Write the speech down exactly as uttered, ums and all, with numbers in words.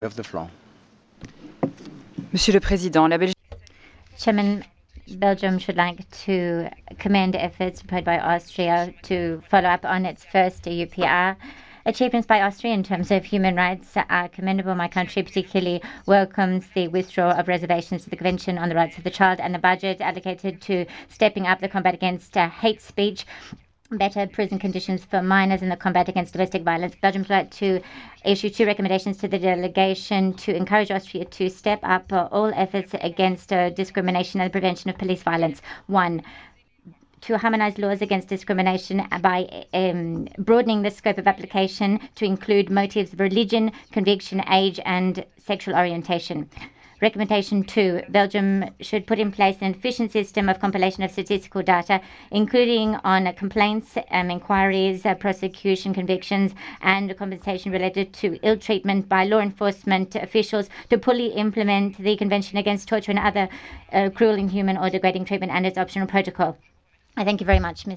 You have the floor. Monsieur le Président, la Belgique Chairman, Belgium should like to commend efforts put by Austria to follow up on its first U P R. Achievements by Austria in terms of human rights are commendable. My country particularly welcomes the withdrawal of reservations to the Convention on the Rights of the Child and the budget allocated to stepping up the combat against uh, hate speech, better prison conditions for minors, and the combat against domestic violence. Belgium would like to issue two recommendations to the delegation to encourage Austria to step up uh, all efforts against uh, discrimination and the prevention of police violence. One, to harmonise laws against discrimination by um, broadening the scope of application to include motives of religion, conviction, age, and sexual orientation. Recommendation two, Belgium should put in place an efficient system of compilation of statistical data, including on complaints, um, inquiries, uh, prosecution, convictions, and compensation related to ill treatment by law enforcement officials to fully implement the Convention Against Torture and other uh, cruel, inhuman, or degrading treatment and its optional protocol. I thank you very much, Miz